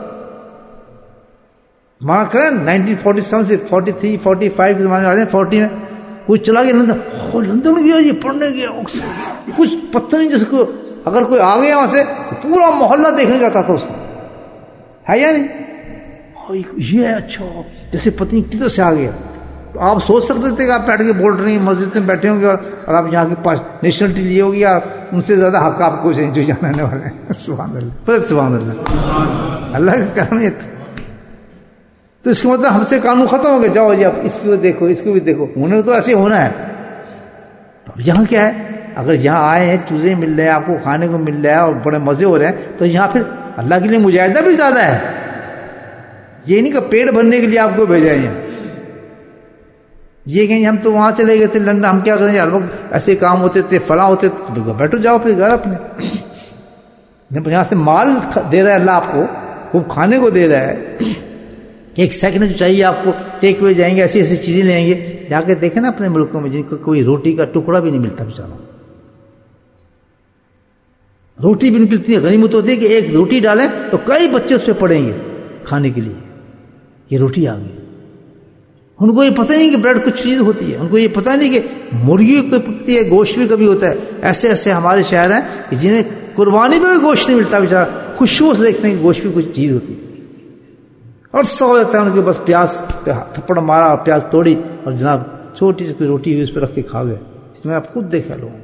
مانا کریں نائنٹین فورٹی سیون سے فورٹی تھری فورٹی فائیو کے زمانے میں آ جائیں, فورٹی میں کوئی چلا گیا لندن, او لندن گیا یہ پڑھنے گیا, کچھ پتہ نہیں جس کو, اگر کوئی آ گیا وہاں سے پورا محلہ دیکھنے جاتا تھا اس کو, ہے یا نہیں؟ یہ اچھا جیسے پتہ نہیں کدھر سے آ گیا. تو آپ سوچ سکتے تھے کہ آپ بیٹھ کے بول رہے ہیں مسجد میں بیٹھے ہوں گے, اور, اور آپ یہاں کے پاس نیشنلٹی لیے ہوگی, اور ان سے زیادہ حق آپ کو جو جانے والے ہیں. سبحان اللہ, پر سبحان اللہ, اللہ کا کرم ہے. تو اس کا مطلب ہم سے قانون ختم ہو گیا, جاؤ جی آپ اس کو دیکھو اس کو بھی دیکھو, انہیں تو ایسے ہونا ہے. تو اب یہاں کیا ہے, اگر یہاں آئے ہیں چوزے مل رہے ہیں, آپ کو کھانے کو مل رہا ہے اور بڑے مزے ہو رہے ہیں, تو یہاں پھر اللہ کے لیے مجاہدہ بھی زیادہ ہے. یہ نہیں کہ پیٹ بھرنے کے لیے آپ کو بھیجا ہے. یہ کہیں ہم تو وہاں چلے گئے تھے لندن, ہم کیا کریں, ہر وقت ایسے کام ہوتے تھے فلاں ہوتے تھے, بیٹھو جاؤ پھر گھر اپنے. جب یہاں سے مال دے رہا ہے اللہ آپ کو, خوب کھانے کو دے رہا ہے, ایک سیکنڈ جو چاہیے آپ کو ٹیک اوے جائیں گے, ایسی ایسی چیزیں لیں گے. جا کے دیکھیں نا اپنے ملکوں میں جن کو کوئی روٹی کا ٹکڑا بھی نہیں ملتا بیچاروں, روٹی بھی نہیں ملتی. غنیمت ہوتی ہے کہ ایک روٹی ڈالیں تو کئی بچے اس پہ پڑیں گے کھانے کے لیے, یہ روٹی آ گئی. ان کو یہ پتہ نہیں کہ بریڈ کچھ چیز ہوتی ہے, ان کو یہ پتہ نہیں کہ مرغی بھی پکتی ہے, گوشت بھی کبھی ہوتا ہے. ایسے ایسے ہمارے شہر ہیں کہ جنہیں قربانی میں بھی گوشت نہیں ملتا بیچارہ, خوشبو سے دیکھتے ہیں کہ گوشت بھی کچھ چیز ہوتی ہے, اور سو ہو جاتا ہے ان کے بس پیاز تھپڑ مارا اور پیاز توڑی اور جناب چھوٹی سی کوئی روٹی ہوئی اس پہ رکھ کے کھا گئے. اس میں آپ خود دیکھا لوگوں.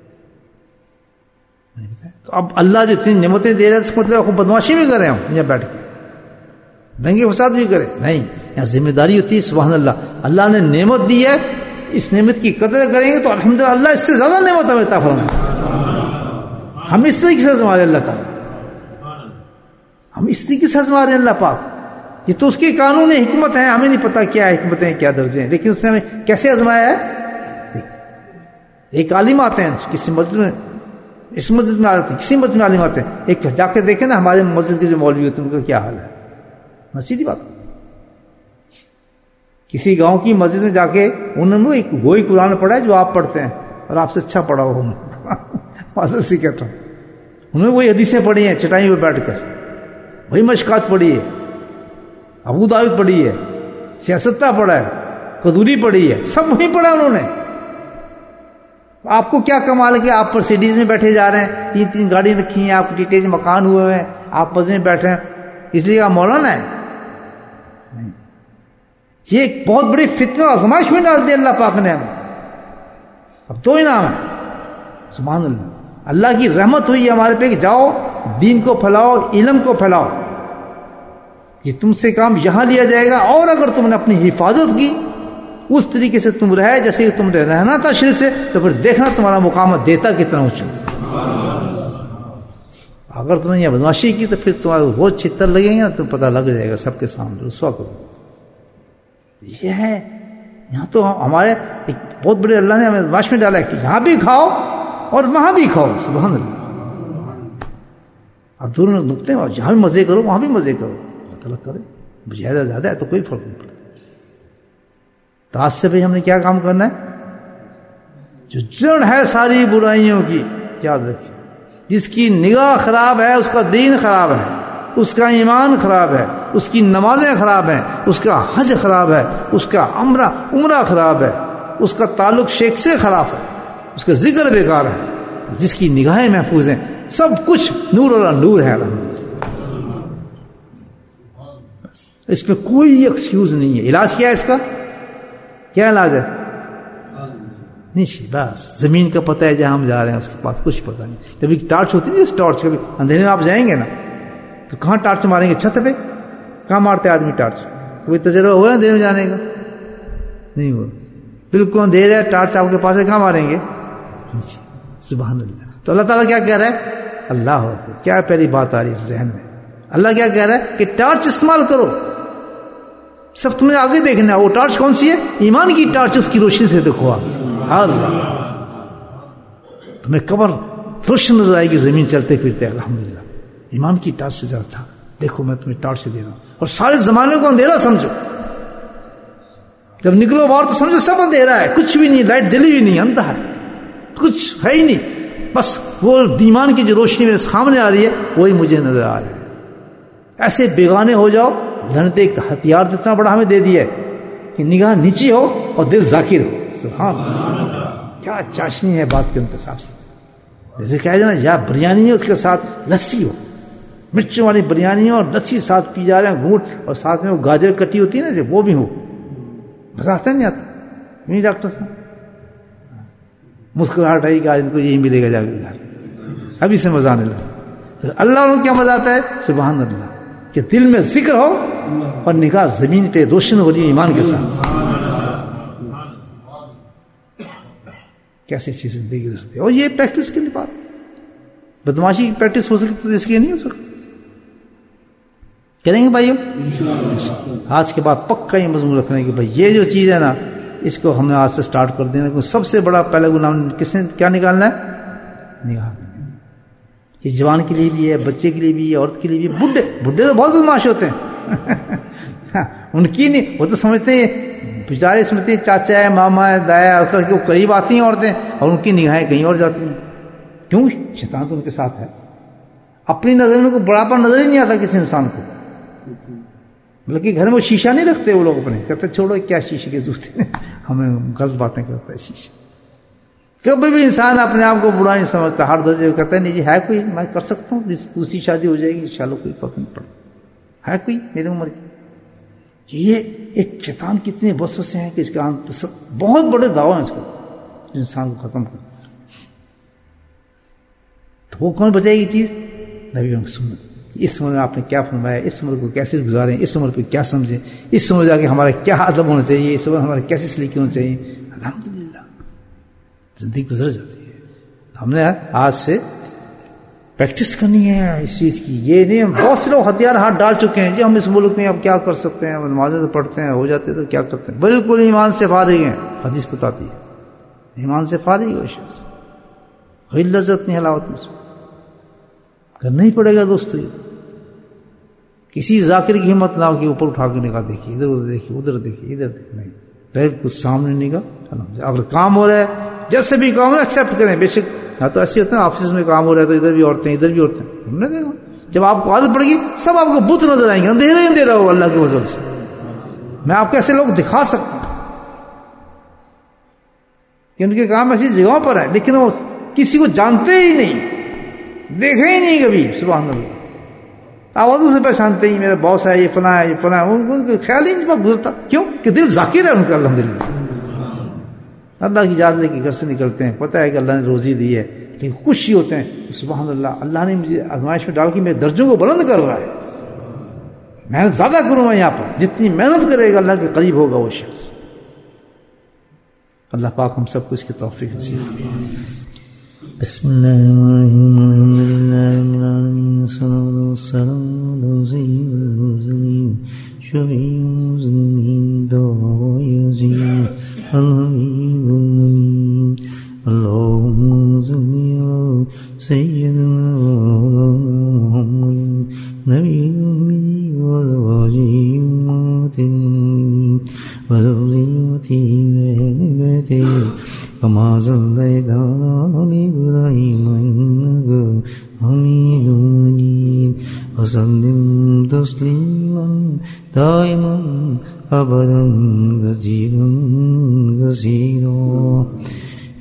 تو اب اللہ جو اتنی نعمتیں دے رہے ہیں, اس کو مطلب آپ کو بدماشی بھی کر رہے ہوں یہاں بیٹھ کے, دنگے فساد بھی کرے نہیں. یہاں ذمہ داری ہوتی ہے. سبحان اللہ, اللہ نے نعمت دی ہے, اس نعمت کی قدر کریں گے تو الحمدللہ اللہ اس سے زیادہ نعمت ہمیں عطا فرمائے. ہم اس طریقے سے آزما رہے اللہ تعالیٰ, ہم اس طریقے سے آزما رہے ہیں اللہ پاک. یہ تو اس کے قانون حکمت ہیں, ہمیں نہیں پتا کیا حکمت ہیں کیا درجے ہیں, لیکن اس نے ہمیں کیسے آزمایا ہے. ایک عالم آتے ہیں کسی مسجد میں, اس مسجد میں آتے ہیں, کسی مسجد میں عالم آتے ہیں, ایک جا کے دیکھیں نا ہمارے مسجد کے جو مولوی ہوتے ہیں ان کا کیا حال ہے. سیدھی بات, کسی گاؤں کی مسجد میں جا کے انہوں نے ایک وہی قرآن پڑھا ہے جو آپ پڑھتے ہیں, اور آپ سے اچھا پڑھا ہو, معذرت سے کہتا ہوں. انہوں نے وہی حدیثیں پڑھی ہیں چٹائی پہ بیٹھ کر, وہی مشکات پڑھی ہے, ابو داؤد پڑھی ہے, سیاستہ پڑھا ہے, قدوری پڑھی ہے, سب وہی پڑھا انہوں نے. آپ کو کیا کمال ہے کہ آپ مرسیڈیز میں بیٹھے جا رہے ہیں, تین تین گاڑی رکھی ہیں, آپ کو ڈیٹیج مکان ہوئے ہیں, آپ مسجد میں بیٹھے ہیں, اس لیے آپ مولانا ہے. یہ ایک بہت بڑی فتنہ آزمائش میں ڈال دی اللہ پاک نے ہمیں. اب دو انعام ہے. سبحان اللہ, اللہ کی رحمت ہوئی ہے ہمارے پہ کہ جاؤ دین کو پھیلاؤ, علم کو پھیلاؤ. یہ تم سے کام یہاں لیا جائے گا, اور اگر تم نے اپنی حفاظت کی, اس طریقے سے تم رہے جیسے تم نے رہنا تھا شروع سے, تو پھر دیکھنا تمہارا مقام دیتا کتنا اونچا. اگر تم نے یہ بدماشی کی تو پھر تمہارا بہت چھتر لگیں گے نا, تو پتہ لگ جائے گا سب کے سامنے رسوا کرو. یہ ہے یہاں تو ہمارے ایک بہت بڑے اللہ نے ہمیں بدماش میں ڈالا ہے کہ یہاں بھی کھاؤ اور وہاں بھی کھاؤ. سبحان اللہ. اب دونوں نقطے ہیں, جہاں بھی مزے کرو وہاں بھی مزے کرو. اللہ تعالیٰ کرے, زیادہ زیادہ ہے تو کوئی فرق نہیں پڑتا. تو آج سے بھائی ہم نے کیا کام کرنا ہے, جو جڑ ہے ساری برائیوں کی یاد رکھیں. جس کی نگاہ خراب ہے اس کا دین خراب ہے, اس کا ایمان خراب ہے, اس کی نمازیں خراب ہیں, اس کا حج خراب ہے, اس کا عمرہ عمرہ خراب ہے, اس کا تعلق شیخ سے خراب ہے, اس کا ذکر بیکار ہے. جس کی نگاہیں محفوظ ہیں سب کچھ نور اور نور ہے. اس میں کوئی ایکسکیوز نہیں ہے. علاج کیا ہے اس کا, کیا علاج ہے؟ نیچے بس زمین کا پتہ ہے جہاں ہم جا رہے ہیں اس کے پاس کچھ پتہ نہیں. کبھی ٹارچ ہوتی نہیں اس ٹارچ کبھی اندھیرے میں آپ جائیں گے نا تو کہاں ٹارچ ماریں گے؟ چھت پہ. کہاں مارتے آدمی ٹارچ؟ کوئی تجربہ ہوا ہے اندھیرے میں جانے کا؟ نہیں ہوا. بالکل اندھیرا ہے ٹارچ آپ کے پاس ہے کہاں ماریں گے؟ نیچے. سبحان اللہ. تو اللہ تعالیٰ کیا کہہ رہا ہے؟ اللہ اکبر. کیا پہلی بات آ رہی ہے ذہن میں؟ اللہ کیا کہہ رہا ہے کہ ٹارچ استعمال کرو. سب تمہیں آگے دیکھنا ہے. وہ ٹارچ کون سی ہے؟ ایمان کی ٹارچ. اس کی روشنی سے دیکھو آگے. تمہیں قبر روشن نظر آئے گی زمین چلتے پھرتے. الحمدللہ ایمان کی ٹارچ سے ذرا تھا. دیکھو میں تمہیں ٹارچ سے دے رہا ہوں. اور سارے زمانے کو اندھیرا سمجھو. جب نکلو باہر تو سمجھو سب اندھیرا ہے, کچھ بھی نہیں, لائٹ جلی بھی نہیں, اندھا ہے, کچھ ہے ہی نہیں. بس وہ ایمان کی جو روشنی میرے سامنے آ رہی ہے وہی مجھے نظر آ رہی ہے. ایسے بیگانے ہو جاؤ. جنت ایک ہتھیار اتنا بڑا ہمیں دے دیا ہے کہ نگاہ نیچی ہو اور دل ذاکر ہو. سبحان اللہ, کیا چاشنی ہے بات کے انتصاب سے. جیسے کہا جائے نا یا بریانی ہے اس کے ساتھ لسی ہو, مرچوں والی بریانی ہو اور لسی ساتھ پی جا رہے ہیں گھونٹ, اور ساتھ میں وہ گاجر کٹی ہوتی ہے نا جو وہ بھی ہو. مزہ آتا ہے نہیں آتا؟ نہیں ڈاکٹر صاحب مسکراہٹ آئی کہ آج ان کو یہی ملے گا جا کے گھر. ابھی سے مزہ آنے لگا. اللہ کو کیا مزہ آتا ہے؟ سبحان اللہ, کہ دل میں ذکر ہو اور نگاہ زمین پہ روشن ہو رہی ہے ایمان کے ساتھ. کیسی اچھی زندگی گزرتی ہے. اور یہ پریکٹس کے لیے بات. بدماشی کی پریکٹس ہو سکتی تو اس کی نہیں ہو سکتی. کریں گے بھائیو آج کے بعد پکا یہ مضمون رکھنے کہ بھائی یہ جو چیز ہے نا اس کو ہم نے آج سے سٹارٹ کر دینا. سب سے بڑا پہلا گناہ کس نے کیا نکالنا ہے؟ نگاہ. یہ جوان کے لیے بھی ہے, بچے کے لیے بھی ہے, عورت کے لیے بھی ہے. بڈھے بڈھے تو بہت بدماش ہوتے ہیں. ان کی نہیں, وہ تو سمجھتے ہیں بیچارے, سمجھتے ہیں چاچا ہے, ماما ہے, دایا ہے, کر کے وہ قریب آتی ہیں عورتیں اور ان کی نگاہیں کہیں اور جاتی ہیں. کیوں؟ شیطان تو ان کے ساتھ ہے. اپنی نظر میں کوئی بڑھاپا نظر ہی نہیں آتا کسی انسان کو. بلکہ گھر میں وہ شیشہ نہیں رکھتے وہ لوگ اپنے, کہتے چھوڑو کیا شیشے کے دوسرے ہمیں غلط باتیں کرتا ہے شیشہ. کبھی بھی انسان اپنے آپ کو برا نہیں سمجھتا, ہر درجے میں کہتا ہے نہیں جی ہے کوئی میں کر سکتا ہوں, دوسری شادی ہو جائے گی انشاءاللہ کوئی فرق نہیں پڑتا, ہے کوئی میری عمر کی. یہ ایک شیطان کتنے وسوسے ہیں کہ اس کا بہت بڑے دعوے ہیں اس کا جو انسان کو ختم کرتا ہے. تو وہ کون بچائے گی چیز؟ نبی کی سنت. اس عمر میں آپ نے کیا فرمایا, اس عمر کو کیسے گزاریں, اس عمر پہ کیا سمجھیں, اس عمر جا کے ہمارا کیا ادب ہونا چاہیے, اس عمر ہمارا کیسے سلیقے ہونا چاہیے. الحمدللہ زندگی گزر جاتی ہے. ہم نے آج سے پریکٹس کرنی ہے اس چیز کی. یہ نہیں بہت سے لوگ ہتھیار ہاتھ ڈال چکے ہیں جی ہم اس ملک میں اب کیا کر سکتے ہیں, نمازیں تو پڑھتے ہیں, ہو جاتے تو کیا کرتے ہیں. بالکل ایمان سے فارغ ہیں. حدیث بتاتی ہے ایمان سے فارغ ہو شخص, کوئی لذت نہیں حلاوت نہیں, اس میں کرنا ہی پڑے گا دوستو. کسی ذاکر کی ہمت نہ ہو کہ اوپر اٹھا کے نگاہ دیکھیے, ادھر ادھر دیکھیے, ادھر دیکھیے, ادھر دیکھیے, نہیں بالکل سامنے نگاہ. اگر کام ہو رہا ہے جیسے بھی کام ہو ایکسیپٹ کریں. بے شک نہ تو ایسے ہوتا ہے آفس میں کام ہو رہا ہے تو ادھر بھی عورتیں ادھر بھی عورتیں, ہم نے دیکھا جب آپ کو عادت پڑے گی سب آپ کو بت نظر آئیں گے, اندھیرا ہی اندھیرا ہو اللہ کے فضل سے. میں آپ کو ایسے لوگ دکھا سکتا ہوں کہ ان کے کام ایسی جگہوں پر ہے لیکن وہ کسی کو جانتے ہی نہیں, دیکھے ہی نہیں کبھی. سبحان اللہ, آوازوں سے پہچانتے ہی میرا باس ہے, یہ فلاں ہے, یہ فلاں ہے, ان کو خیال ہی نہیں گزرتا. کیوں کہ دل ذاکر ہے ان کا. الحمدللہ اللہ کی یاد لے کے گھر سے نکلتے ہیں, پتہ ہے کہ اللہ نے روزی دی ہے لیکن خوشی ہوتے ہیں سبحان اللہ اللہ نے مجھے آزمائش میں ڈال کے میرے درجوں کو بلند کر رہا ہے. محنت زیادہ کروں گا یہاں پر, جتنی محنت کرے گا اللہ کے قریب ہوگا وہ شخص. اللہ پاک ہم سب کو اس کی توفیق نصیب فرمائے. بسم اللہ الرحمن الرحیم, الحمدللہ رب العالمین, والصلاۃ والسلام علی سید المرسلین, شفیع المذنبین, دعا یزید الحبیب الامین. اللهم صل على سيدنا محمد نبي الأمي وأزواجه أمهات المؤمنين وذريته وأهل بيته كما صليت على آل إبراهيم إنك حميد مجيد وسلم تسليما دائما أبدا كثيرا كثيرا.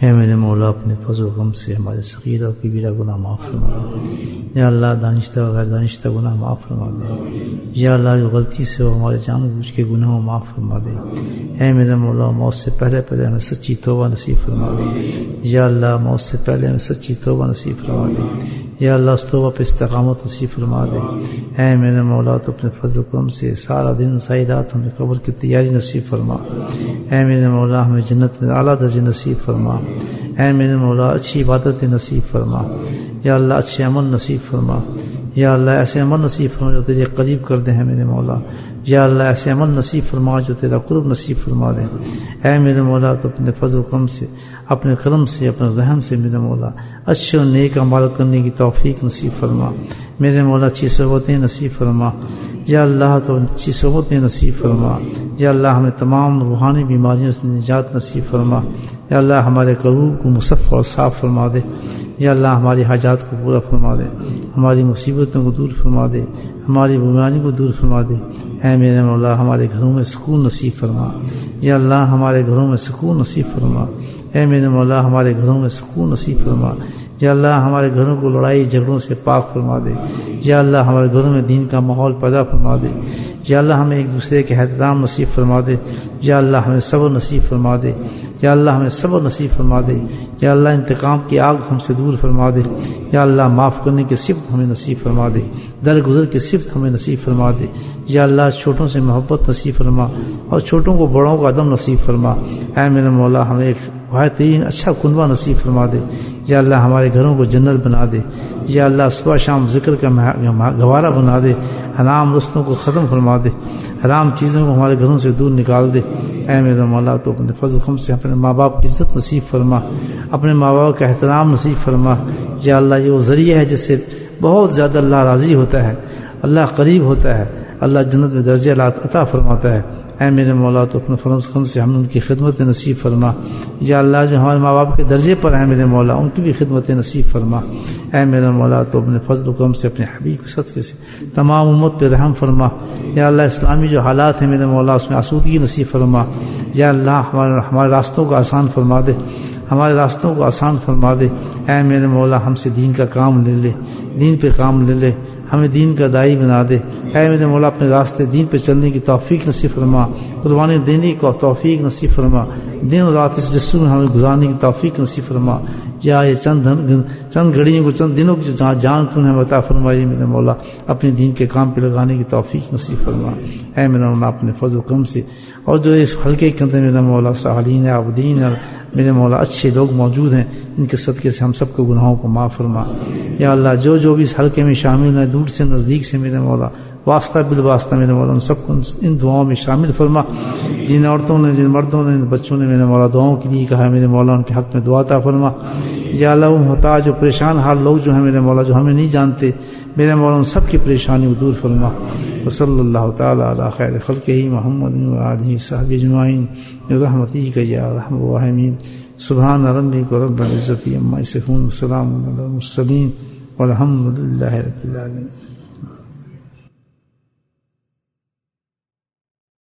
اے میرے مولا اپنے فضل و غم سے ہمارے صغیرہ اور کبیرہ گناہ معاف فرما دے، یا اللہ دانشتہ و غیر دانشتہ گناہ معاف فرما دے، یا اللہ جو غلطی سے ہو ہمارے جان بوجھ کے گناہوں معاف فرما دے، اے میرے مولا موت سے پہلے پہلے ہمیں سچی توبہ نصیب فرما دے، یا اللہ موت سے پہلے ہمیں سچی توبہ نصیب فرما دے، یا اللہ اس توبہ پہ استقامت نصیب فرما دے، اے میرے مولا تو اپنے فضل و کرم سے سارا دن ساری رات ہمیں قبر کی تیاری نصیب فرما، اے میرے مولا ہمیں جنت میں اعلیٰ درجے نصیب فرما، اے میرے مولا اچھی عبادت نصیب فرما، یا اللہ اچھے عمل نصیب فرما، یا اللہ ایسے عمل نصیب فرما جو تیرے قریب کر دیں میرے مولا، یا اللہ ایسے عمل نصیب فرما جو تیرا قرب نصیب فرما دیں، اے میرے مولا تو اپنے فضل و کرم سے اپنے کرم سے اپنے رحم سے میرے مولا اچھے اور نیک اعمال کرنے کی توفیق نصیب فرما، میرے مولا اچھی صحبتیں نصیب فرما، یا اللہ تو اچھی صحبتیں نصیب فرما، یا اللہ ہمیں تمام روحانی بیماریوں سے نجات نصیب فرما، یا اللہ ہمارے قلوب کو مصفح اور صاف فرما دے، یا اللہ ہماری حاجات کو پورا فرما دے، ہماری مصیبتوں کو دور فرما دے، ہماری بیماریوں کو دور فرما دے، اے میرے مولا ہمارے گھروں میں سکون نصیب فرما، یا اللہ ہمارے گھروں میں سکون نصیب فرما، اے میرے مولا ہمارے گھروں میں سکون نصیب فرما، یا اللہ ہمارے گھروں کو لڑائی جھگڑوں سے پاک فرما دے، یا اللہ ہمارے گھروں میں دین کا ماحول پیدا فرما دے، یا اللہ ہمیں ایک دوسرے کے احترام نصیب فرما دے، یا اللہ ہمیں صبر نصیب فرما دے، یا اللہ ہمیں صبر نصیب فرما دے، یا اللہ انتقام کی آگ ہم سے دور فرما دے، یا اللہ معاف کرنے کی صفت ہمیں نصیب فرما دے، درگزر کی صفت ہمیں نصیب فرما دے، یا اللہ چھوٹوں سے محبت نصیب فرما اور چھوٹوں کو بڑوں کا عدم نصیب فرما، اے میرے مولا ہمیں ایک بہترین اچھا کنبہ نصیب فرما دے، یا اللہ ہمارے گھروں کو جنت بنا دے، یا اللہ صبح شام ذکر کا گوارہ بنا دے، حرام رستوں کو ختم فرما دے، حرام چیزوں کو ہمارے گھروں سے دور نکال دے، اے میرے مولا تو اپنے فضل کرم سے اپنے ماں باپ کی عزت نصیب فرما، اپنے ماں باپ کا احترام نصیب فرما، یا اللہ یہ وہ ذریعہ ہے جس سے بہت زیادہ اللہ راضی ہوتا ہے، اللہ قریب ہوتا ہے، اللہ جنت میں درجہ عطا فرماتا ہے، اے میرے مولا تو اپنے فرض کرم سے ہم ان کی خدمت نصیب فرما، یا اللہ جو ہمارے ماں باپ کے درجے پر ہیں میرے مولا ان کی بھی خدمت نصیب فرما، اے میرے مولا تو اپنے فضل و کرم سے اپنے حبیب کے صدقے سے تمام امت پہ رحم فرما، یا اللہ اسلامی جو حالات ہیں میرے مولا اس میں آسودگی نصیب فرما، یا اللہ ہمارے ہمارے راستوں کو آسان فرما دے، ہمارے راستوں کو آسان فرما دے، اے میرے مولا ہم سے دین کا کام لے لے، دین پہ کام لے لے، ہمیں دین کا داعی بنا دے، اے میرے مولا اپنے راستے دین پہ چلنے کی توفیق نصیب فرما، قربانی دینے کی توفیق نصیب فرما، دن رات اس جسم میں ہمیں گزارنے کی توفیق نصیب فرما، یا یہ چند چند گھڑیوں کو چند دنوں کی جہاں جان تو نے عطا فرمائی میرے مولا اپنے دین کے کام پہ لگانے کی توفیق نصیب فرما، اے میرے مولا اپنے فضل و کرم سے اور جو اس حلقے کے اندر میرے مولا صالحین عابدین اور میرے مولا اچھے لوگ موجود ہیں ان کے صدقے سے ہم سب کو گناہوں کو معاف فرما، یا اللہ جو جو بھی اس حلقے میں شامل ہیں دور سے نزدیک سے میرے مولا واسطہ بالواسطہ میرے مولا ان سب کو ان دعاؤں میں شامل فرما، جن عورتوں نے جن مردوں نے جن بچوں نے میرے مولا دعاؤں کے لیے کہا ہے میرے مولا ان کے حق میں دعا عطا فرما، یا اللہ وہ محتاج جو پریشان حال لوگ جو ہیں میرے مولا جو ہمیں نہیں جانتے میرے مولا ان سب کی پریشانی کو دور فرما، وصلی اللہ تعالی علی خیر خلقہ محمد و آلہ وصحبہ اجمعین برحمتک یا ارحم الراحمین، سبحان ربک رب العزۃ عما یصفون وسلام علی المرسلین والحمد للہ رب العالمین۔